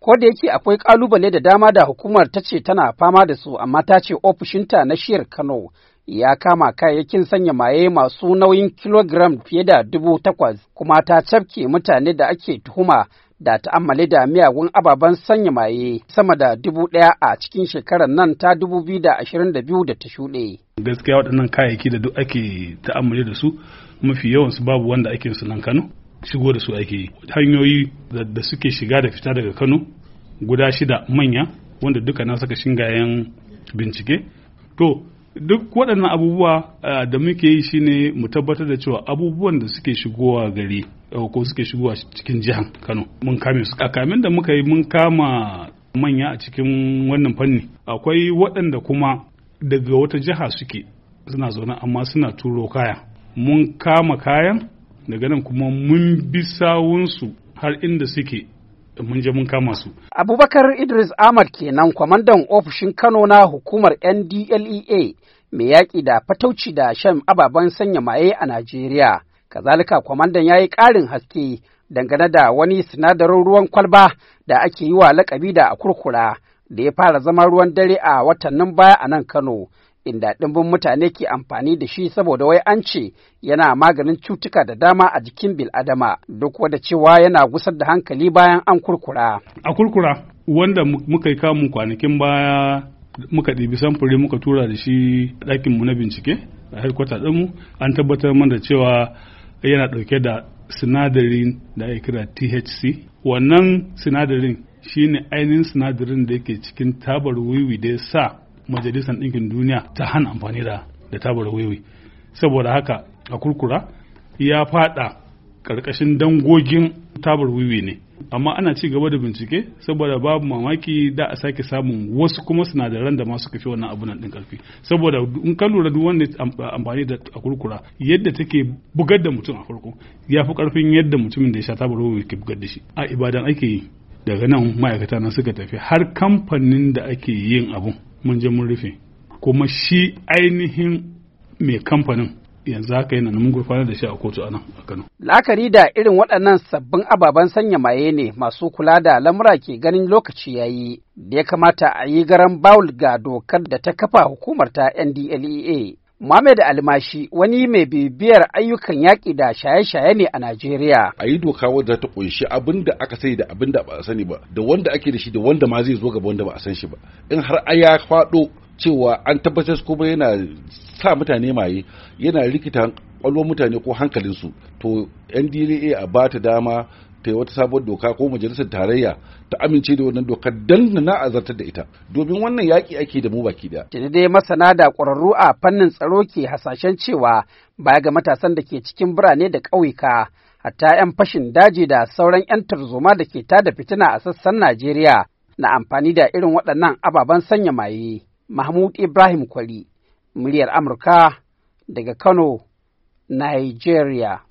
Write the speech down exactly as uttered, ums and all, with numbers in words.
Ko da yake akwai ƙalubale da dama da hukumar ta ce tana fama da su, amma ta ce ofishinta na shiyar Kano ya kama kayayyakin sanya maye masu nauyin kilogiram fiye da dubu takwas, kuma ta cafke mutane da ake tuhuma da ta'ammali da miyagun ababen sanya maye sama da dubu ɗaya a cikin shekarar nan ta dubu biyu da ashirin da biyu da ta shuɗe. Gaskiya waɗannan kayayyaki da duk ake ta'ammali da su mafi yawansu babu wanda ake su nan Kano, shigo da su ake yi. Hanyoyi da suke shiga da fita daga Kano guda shida manya wanda duka na saka shingayen bincike. To duk waɗannan abubuwa da muke yi shine mu tabbatar da cewa abubuwan da suke shigowa gari ko suke shigowa cikin jihar Kano mun kame su. A kamin da muka yi mun kama manya a cikin wannan fanni. Akwai waɗanda kuma daga wata jiha suke suna zaune amma suna turo kaya. Mun kama kayan daga nan kuma mun bi sawunsu har inda suke mun je mun kama su. Abubakar Idris Ahmad kenan, kwamandan ofishin Kano na hukumar N D L E A mai yaƙi da fatauci da shan ababen sanya maye a Najeriya. Kazalika kwamandan ya yi ƙarin haske dangane da wani sinadarin ruwan kwalba da ake yi wa lakabi da akurkura da ya fara zama ruwan dare a watannin baya a nan Kano, inda ɗimbin mutane ke amfani da shi saboda wai an ce yana maganin cutuka da dama a jikin bil'adama, duk wadda cewa yana gusar da hankali bayan an kurkura. A kurkura wanda muka yi kamun kwanakin baya muka ɗibi samfuri muka tura da shi ɗakinmu na bincike a headquarter ɗinmu, an tabbatar mana da cewa yana ɗauke da sinadarin da ake kira T H C. Wannan sinadarin shine ainihin sinadarin da yake cikin tabar wiwi da ya sa Majalisar Ɗinkin Duniya ta hana amfani da da tabar wiwi. Saboda haka a kurkura ya fada ƙarƙashin dangogin tabar wiwi ne, amma ana ci gaba da bincike saboda babu mamaki da a sake samun wasu kuma sinadaran da ma suka fi wannan abu nan ɗin ƙarfi. Saboda in ka lura duk wanda amfani da a kurkura yadda take bugar da mutum a farko ya fi ƙarfin yadda mutumin da ya sha tabar wiwi ke bugar da shi. A Ibadan ake yi, daga nan ma'aikata na suka tafi har kamfanin da ake yin abun mun je mun rufe, kuma shi ainihin mai kamfanin yanzu haka yana mun gurfanar da shi a kotu a nan a Kano. La'akari da irin waɗannan sabbin ababen sanya maye ne masu kula da lamura ke ganin lokaci yayi da ya kamata a yi garan bawul ga dokar da ta kafa hukumar ta N D L E A. Muhammad Almashi wani mai bibiyar ayyukan yaƙi da shaye-shaye ne a Najeriya. A yi doka wadda ta ƙunshi abin da aka sani da abin da ba a sani ba, da wanda ake da shi da wanda ma zai zo gaba wanda ba a san shi ba. In har aya faɗo cewa an tabbatar kuma yana sa mutane maye, yana rikita ƙwallon mutane ko hankalinsu, to N D L E A a ba ta dama ta yi wata sabuwar doka ko majalisar tarayya ta amince da wannan dokar dan na azartar da ita, domin wannan yaƙi ake da mu baki da. Tuni dai masana da ƙwararru a fannin tsaro ke hasashen cewa baya ga matasan da ke cikin birane da ƙauyuka, hatta 'yan fashin daji da sauran 'yan tarzoma da ke tada fitina a sassan Najeriya na amfani da irin waɗannan ababen sanya maye. Mahmud Ibrahim Kwari, muryar Amurka daga Kano, Nigeria.